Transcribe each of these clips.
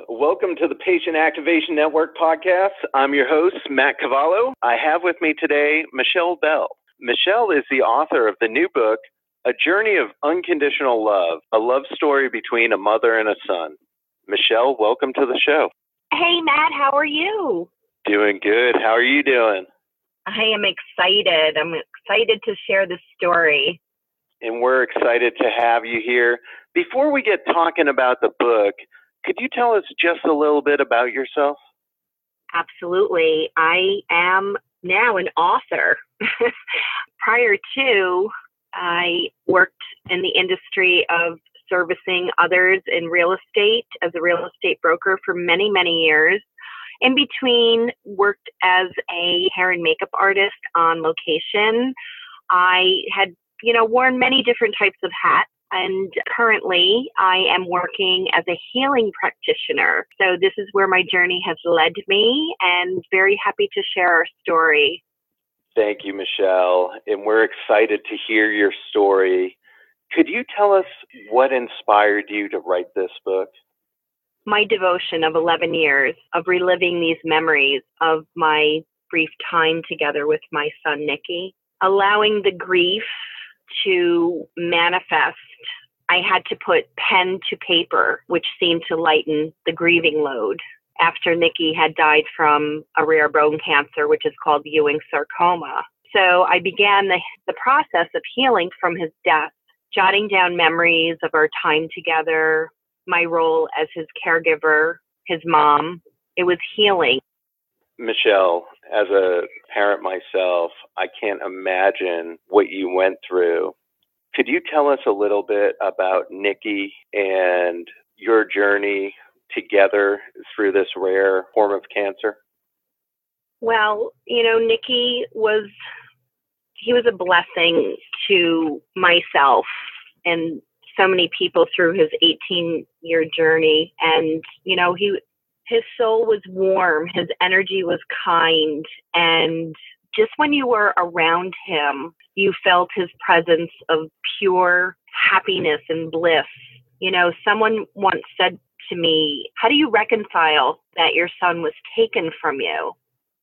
Welcome to the Patient Activation Network podcast. I'm your host, Matt Cavallo. I have with me today Michelle Bell. Michelle is the author of the new book, A Journey of Unconditional Love, a love story between a mother and a son. Michelle, welcome to the show. Hey, Matt, how are you? Doing good. How are you doing? I am excited. I'm excited to share this story. And we're excited to have you here. Before we get talking about the book, could you tell us just a little bit about yourself? Absolutely. I am now an author. Prior to, I worked in the industry of servicing others in real estate as a real estate broker for many, many years. In between, worked as a hair and makeup artist on location. I had, worn many different types of hats. And currently, I am working as a healing practitioner. So this is where my journey has led me, and very happy to share our story. Thank you, Michelle. And we're excited to hear your story. Could you tell us what inspired you to write this book? My devotion of 11 years of reliving these memories of my brief time together with my son, Nicky, allowing the grief to manifest. I had to put pen to paper, which seemed to lighten the grieving load after Nicky had died from a rare bone cancer, which is called Ewing sarcoma. So I began the process of healing from his death, jotting down memories of our time together, my role as his caregiver, his mom. It was healing. Michelle, as a parent myself, I can't imagine what you went through. Could you tell us a little bit about Nicky and your journey together through this rare form of cancer? Well, Nicky was a blessing to myself and so many people through his 18-year journey. And, his soul was warm, his energy was kind, and just when you were around him, you felt his presence of pure happiness and bliss. Someone once said to me, how do you reconcile that your son was taken from you?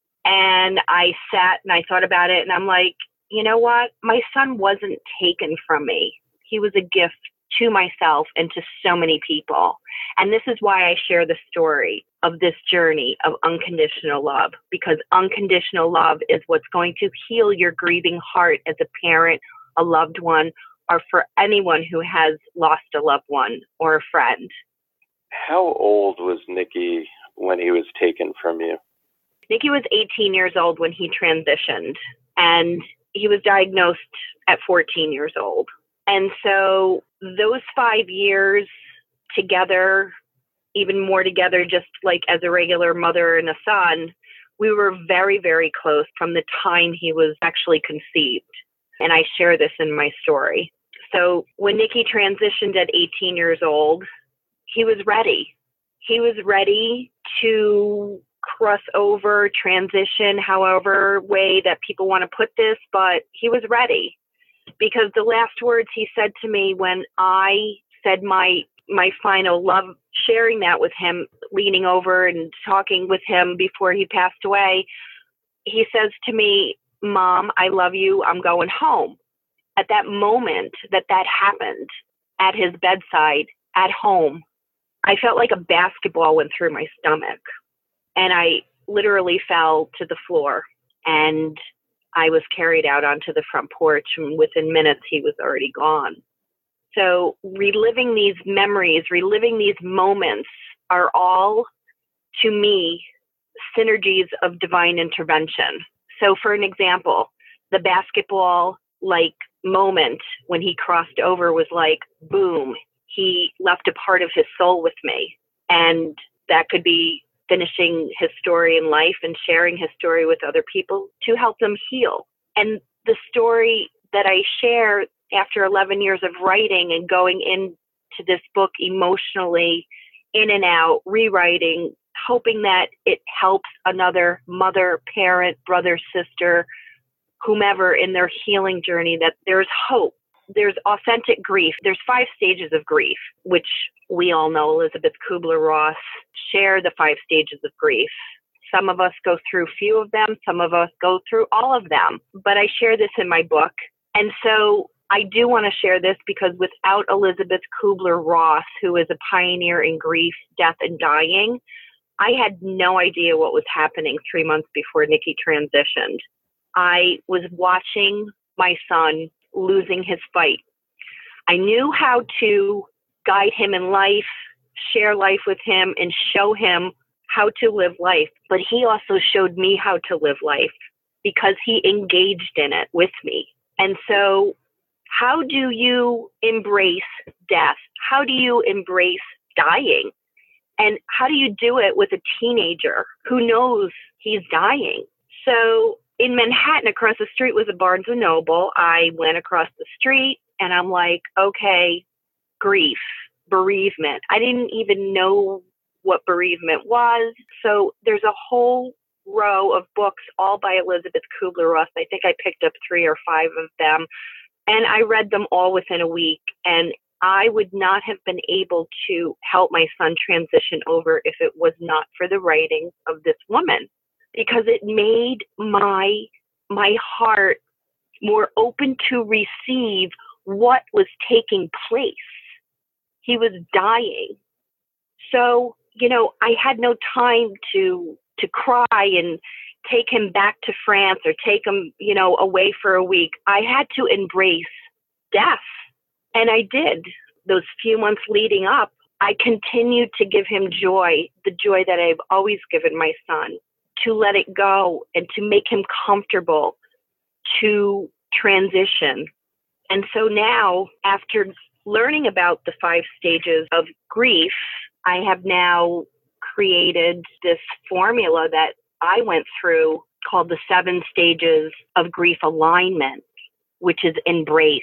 And I sat and I thought about it, and I'm like, you know what? My son wasn't taken from me. He was a gift to myself and to so many people. And this is why I share the story of this journey of unconditional love, because unconditional love is what's going to heal your grieving heart as a parent, a loved one, or for anyone who has lost a loved one or a friend. How old was Nicky when he was taken from you? Nicky was 18 years old when he transitioned, and he was diagnosed at 14 years old. And so those 5 years together, even more together, just like as a regular mother and a son, we were very, very close from the time he was actually conceived. And I share this in my story. So when Nicky transitioned at 18 years old, he was ready. He was ready to cross over, transition, however way that people want to put this, but he was ready. Because the last words he said to me when I said my final love, sharing that with him, leaning over and talking with him before he passed away, he says to me, Mom, I love you. I'm going home. At that moment that happened, at his bedside, at home, I felt like a basketball went through my stomach. And I literally fell to the floor. And I was carried out onto the front porch, and within minutes, he was already gone. So reliving these memories, reliving these moments are all, to me, synergies of divine intervention. So for an example, the basketball-like moment when he crossed over was like, boom, he left a part of his soul with me. And that could be finishing his story in life and sharing his story with other people to help them heal. And the story that I share after 11 years of writing and going into this book emotionally, in and out, rewriting, hoping that it helps another mother, parent, brother, sister, whomever in their healing journey, that there's hope. There's authentic grief. There's 5 stages of grief, which we all know. Elizabeth Kubler-Ross share the 5 stages of grief. Some of us go through few of them. Some of us go through all of them. But I share this in my book. And so I do want to share this because without Elizabeth Kubler-Ross, who is a pioneer in grief, death, and dying, I had no idea what was happening 3 months before Nikki transitioned. I was watching my son losing his fight. I knew how to guide him in life, share life with him, and show him how to live life. But he also showed me how to live life because he engaged in it with me. And so how do you embrace death? How do you embrace dying? And how do you do it with a teenager who knows he's dying? So in Manhattan, across the street was a Barnes & Noble. I went across the street and I'm like, okay, grief, bereavement. I didn't even know what bereavement was. So there's a whole row of books, all by Elizabeth Kubler-Ross. I think I picked up 3 or 5 of them. And I read them all within a week. And I would not have been able to help my son transition over if it was not for the writing of this woman, because it made my heart more open to receive what was taking place. He was dying. So, I had no time to cry and take him back to France or take him, away for a week. I had to embrace death. And I did. Those few months leading up, I continued to give him joy, the joy that I've always given my son, to let it go and to make him comfortable to transition. And so now, after learning about the 5 stages of grief, I have now created this formula that I went through called the 7 stages of grief alignment, which is embrace.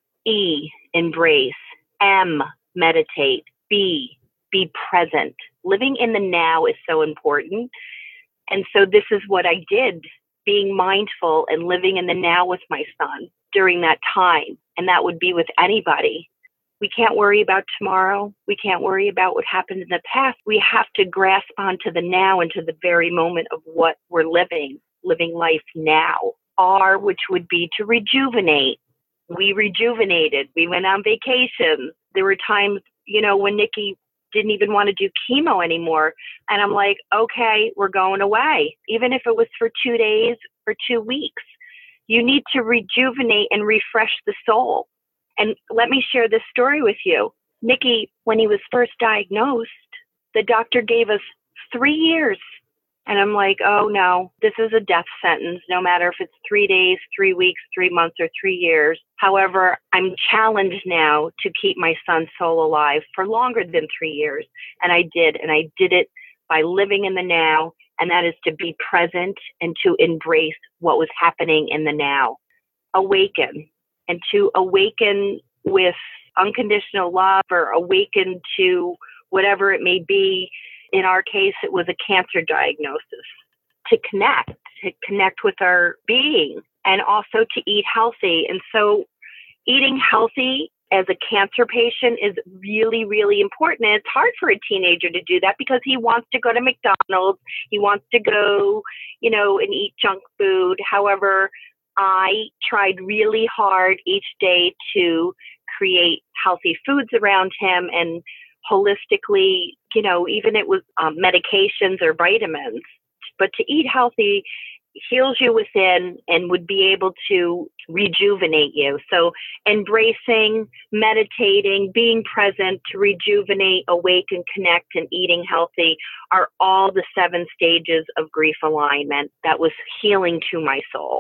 E, embrace. M, meditate. B, be present. Living in the now is so important. And so this is what I did, being mindful and living in the now with my son during that time. And that would be with anybody. We can't worry about tomorrow. We can't worry about what happened in the past. We have to grasp onto the now and to the very moment of what we're living life now. R, which would be to rejuvenate. We rejuvenated. We went on vacation. There were times, when Nikki didn't even want to do chemo anymore. And I'm like, okay, we're going away. Even if it was for 2 days or 2 weeks, you need to rejuvenate and refresh the soul. And let me share this story with you. Nikki, when he was first diagnosed, the doctor gave us 3 years. And I'm like, oh no, this is a death sentence, no matter if it's 3 days, 3 weeks, 3 months, or 3 years. However, I'm challenged now to keep my son's soul alive for longer than 3 years. And I did. And I did it by living in the now. And that is to be present and to embrace what was happening in the now. Awaken. And to awaken with unconditional love, or awaken to whatever it may be. In our case, it was a cancer diagnosis. To connect with our being, and also to eat healthy. And so eating healthy as a cancer patient is really, really important. And it's hard for a teenager to do that because he wants to go to McDonald's. He wants to go, and eat junk food. However, I tried really hard each day to create healthy foods around him, and holistically, even it was medications or vitamins, but to eat healthy heals you within and would be able to rejuvenate you. So embracing, meditating, being present to rejuvenate, awaken, connect, and eating healthy are all the 7 stages of grief alignment that was healing to my soul.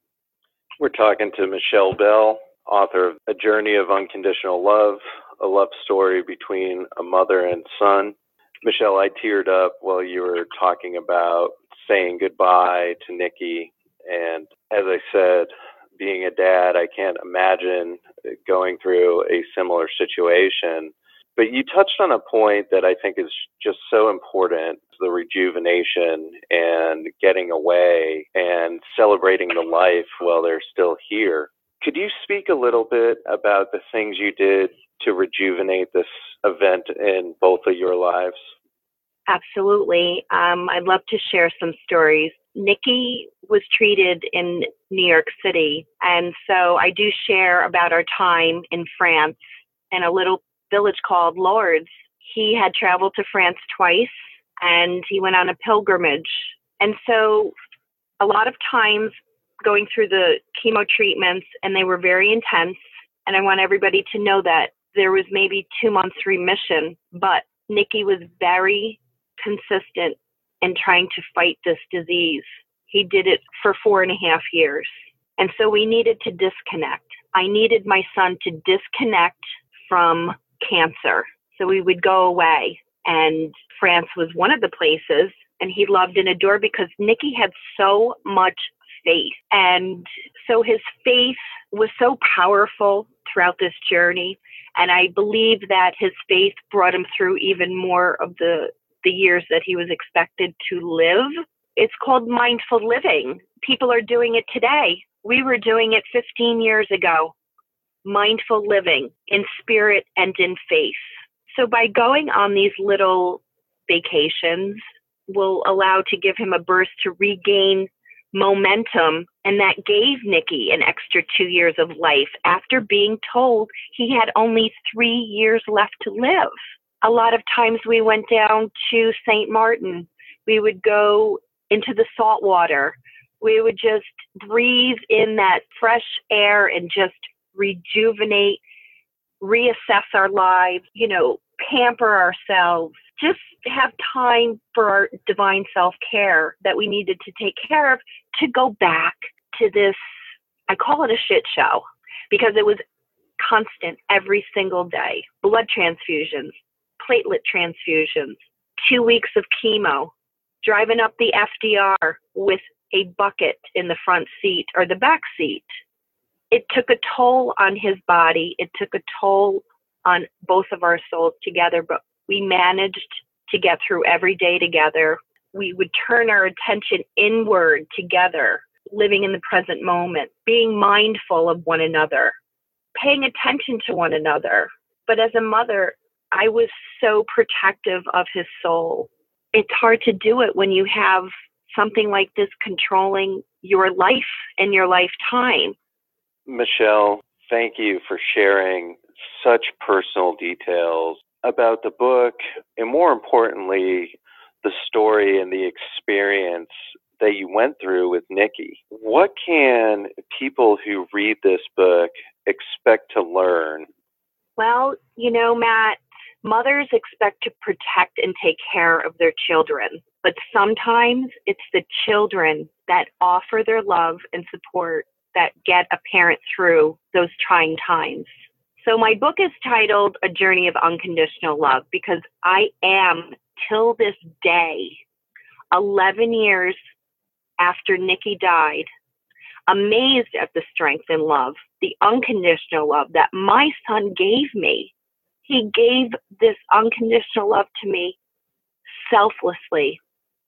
We're talking to Michelle Bell, author of A Journey of Unconditional Love, a love story between a mother and son. Michelle, I teared up while you were talking about saying goodbye to Nikki. And as I said, being a dad, I can't imagine going through a similar situation. But you touched on a point that I think is just so important, the rejuvenation and getting away and celebrating the life while they're still here. Could you speak a little bit about the things you did to rejuvenate this event in both of your lives? Absolutely. I'd love to share some stories. Nikki was treated in New York City, and so I do share about our time in France in a little village called Lourdes. He had traveled to France twice, and he went on a pilgrimage. And so a lot of times going through the chemo treatments, and they were very intense, and I want everybody to know that there was maybe 2 months remission, but Nikki was very consistent in trying to fight this disease. He did it for 4.5 years. And so we needed to disconnect. I needed my son to disconnect from cancer. So we would go away, and France was one of the places, and he loved and adored because Nikki had so much faith. And so his faith was so powerful throughout this journey. And I believe that his faith brought him through even more of the years that he was expected to live. It's called mindful living. People are doing it today. We were doing it 15 years ago. Mindful living in spirit and in faith. So by going on these little vacations will allow to give him a burst to regain momentum, and that gave Nikki an extra 2 years of life after being told he had only 3 years left to live. A lot of times we went down to St. Martin. We would go into the salt water. We would just breathe in that fresh air and just rejuvenate, reassess our lives, pamper ourselves, just have time for our divine self-care that we needed to take care of, to go back to this, I call it a shit show, because it was constant every single day. Blood transfusions, platelet transfusions, 2 weeks of chemo, driving up the FDR with a bucket in the front seat or the back seat. It took a toll on his body. It took a toll on both of our souls together, but we managed to get through every day together. We would turn our attention inward together, living in the present moment, being mindful of one another, paying attention to one another. But as a mother, I was so protective of his soul. It's hard to do it when you have something like this controlling your life and your lifetime. Michelle, thank you for sharing such personal details about the book, and more importantly, the story and the experience that you went through with Nikki. What can people who read this book expect to learn? Well, Matt, mothers expect to protect and take care of their children, but sometimes it's the children that offer their love and support that get a parent through those trying times. So my book is titled A Journey of Unconditional Love because I am, till this day, 11 years after Nikki died, amazed at the strength and love, the unconditional love that my son gave me. He gave this unconditional love to me selflessly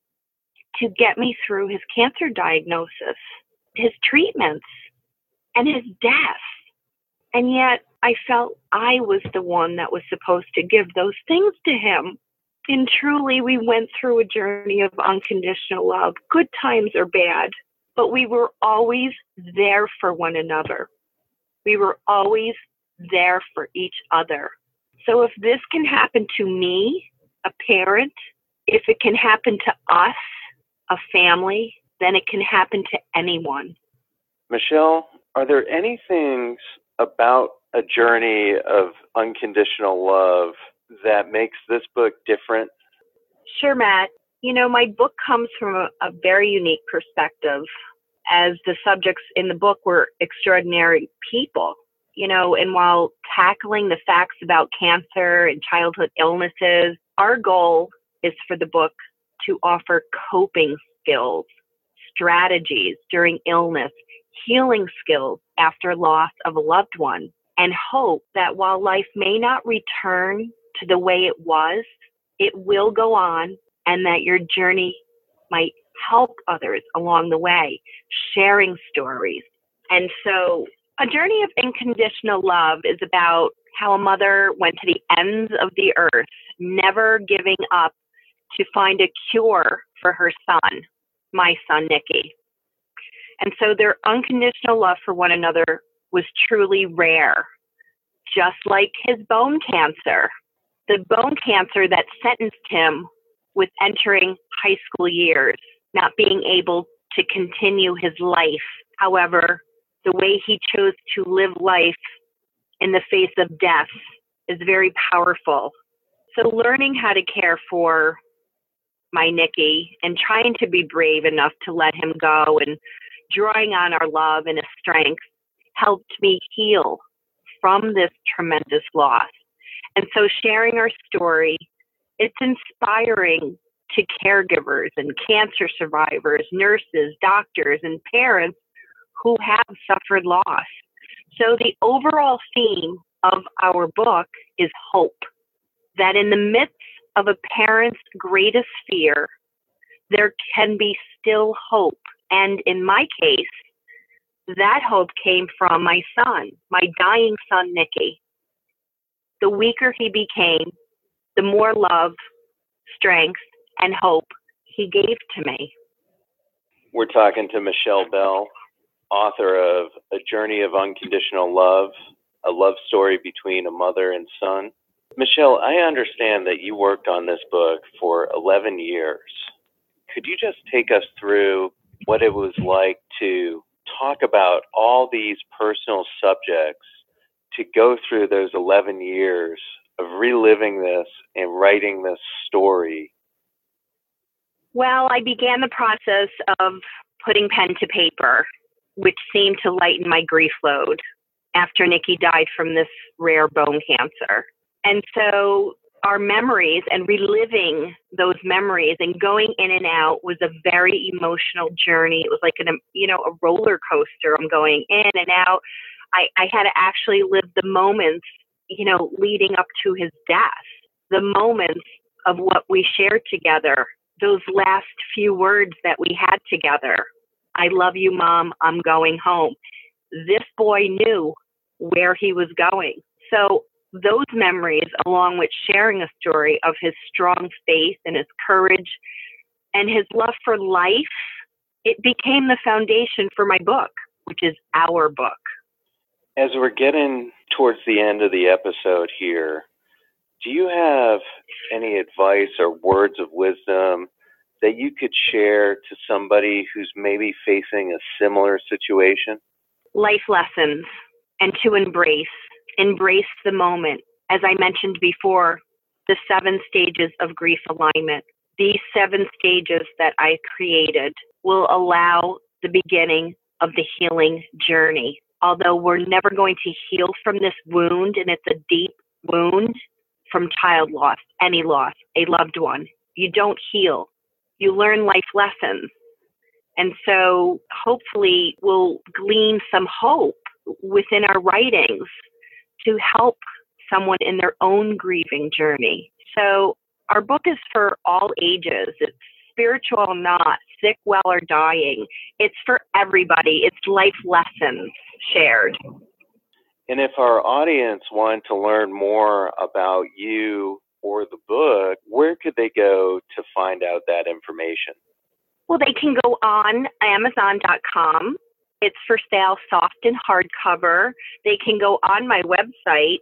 to get me through his cancer diagnosis, his treatments, and his death. And yet I felt I was the one that was supposed to give those things to him. And truly, we went through a journey of unconditional love, good times or bad, but we were always there for one another. We were always there for each other. So if this can happen to me, a parent, if it can happen to us, a family, then it can happen to anyone. Michelle, are there any things about A Journey of Unconditional Love that makes this book different? Sure, Matt. My book comes from a very unique perspective, as the subjects in the book were extraordinary people, and while tackling the facts about cancer and childhood illnesses, our goal is for the book to offer coping skills, strategies during illness, healing skills after loss of a loved one, and hope that while life may not return to the way it was, it will go on, and that your journey might help others along the way, sharing stories. And so A Journey of Unconditional Love is about how a mother went to the ends of the earth, never giving up, to find a cure for her son, my son, Nicky. And so their unconditional love for one another was truly rare, just like his bone cancer. The bone cancer that sentenced him with entering high school years, not being able to continue his life. However, the way he chose to live life in the face of death is very powerful. So learning how to care for my Nicky and trying to be brave enough to let him go and drawing on our love and his strength helped me heal from this tremendous loss. And so sharing our story, it's inspiring to caregivers and cancer survivors, nurses, doctors, and parents who have suffered loss. So the overall theme of our book is hope, that in the midst of a parent's greatest fear, there can be still hope. And in my case, that hope came from my son, my dying son, Nicky. The weaker he became, the more love, strength, and hope he gave to me. We're talking to Michelle Bell, author of A Journey of Unconditional Love, a love story between a mother and son. Michelle, I understand that you worked on this book for 11 years. Could you just take us through what it was like to talk about all these personal subjects, to go through those 11 years of reliving this and writing this story? Well, I began the process of putting pen to paper, which seemed to lighten my grief load after Nicky died from this rare bone cancer. And so our memories and reliving those memories and going in and out was a very emotional journey. It was like a roller coaster. I'm going in and out. I had to actually live the moments, leading up to his death, the moments of what we shared together, those last few words that we had together. I love you, Mom. I'm going home. This boy knew where he was going. So those memories, along with sharing a story of his strong faith and his courage and his love for life, it became the foundation for my book, which is our book. As we're getting towards the end of the episode here, do you have any advice or words of wisdom that you could share to somebody who's maybe facing a similar situation? Life lessons, and to embrace the moment. As I mentioned before, the 7 stages of grief alignment. These 7 stages that I created will allow the beginning of the healing journey. Although we're never going to heal from this wound, and it's a deep wound from child loss, any loss, a loved one. You don't heal. You learn life lessons. And so hopefully we'll glean some hope within our writings to help someone in their own grieving journey. So our book is for all ages. It's spiritual or not, sick, well, or dying. It's for everybody. It's life lessons shared. And if our audience wanted to learn more about you or the book, where could they go to find out that information? Well, they can go on Amazon.com. It's for sale, soft and hardcover. They can go on my website,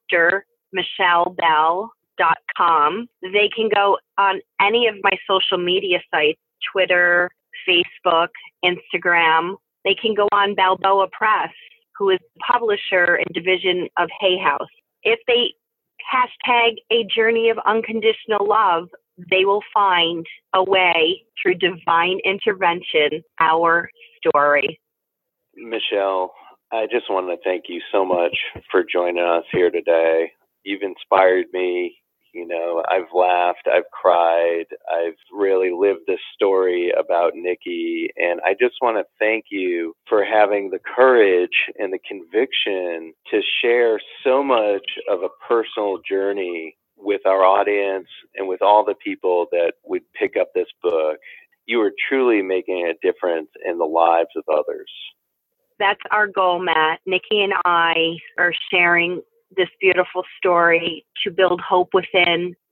drmichellebell.com. They can go on any of my social media sites, Twitter, Facebook, Instagram. They can go on Balboa Press, who is the publisher and division of Hay House. If they hashtag A Journey of Unconditional Love, they will find a way through divine intervention, our story. Michelle, I just want to thank you so much for joining us here today. You've inspired me. I've laughed, I've cried, I've really lived this story about Nicky, and I just want to thank you for having the courage and the conviction to share so much of a personal journey with our audience and with all the people that would pick up this book. You are truly making a difference in the lives of others. That's our goal, Matt. Nicky and I are sharing this beautiful story to build hope within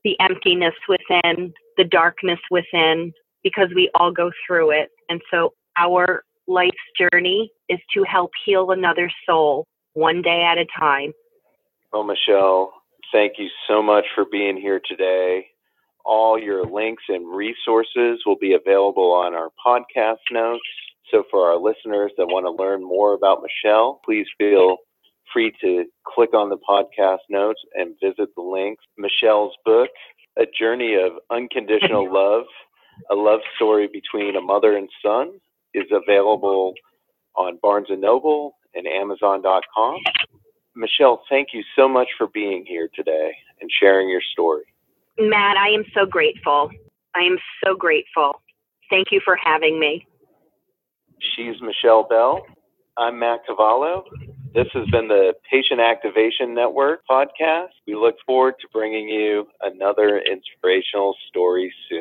the emptiness within, the darkness within, because we all go through it. And so our life's journey is to help heal another soul one day at a time. Well, Michelle, thank you so much for being here today. All your links and resources will be available on our podcast notes. So for our listeners that want to learn more about Michelle, please feel free to click on the podcast notes and visit the links. Michelle's book, A Journey of Unconditional Love, a love story between a mother and son, is available on Barnes & Noble and Amazon.com. Michelle, thank you so much for being here today and sharing your story. Matt, I am so grateful. I am so grateful. Thank you for having me. She's Michelle Bell. I'm Matt Cavallo. This has been the Patient Activation Network podcast. We look forward to bringing you another inspirational story soon.